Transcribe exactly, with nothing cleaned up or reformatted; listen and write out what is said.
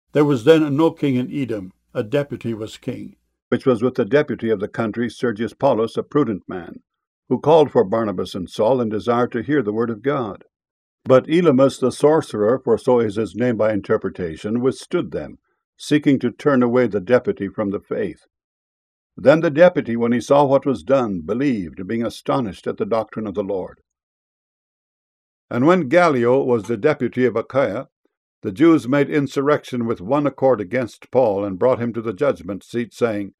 There was then no king in Edom, a deputy was king, which was with the deputy of the country, Sergius Paulus, a prudent man, who called for Barnabas and Saul, and desired to hear the word of God. But Elymas the sorcerer, for so is his name by interpretation, withstood them, seeking to turn away the deputy from the faith. Then the deputy, when he saw what was done, believed, being astonished at the doctrine of the Lord. And when Gallio was the deputy of Achaia, the Jews made insurrection with one accord against Paul, and brought him to the judgment seat, saying,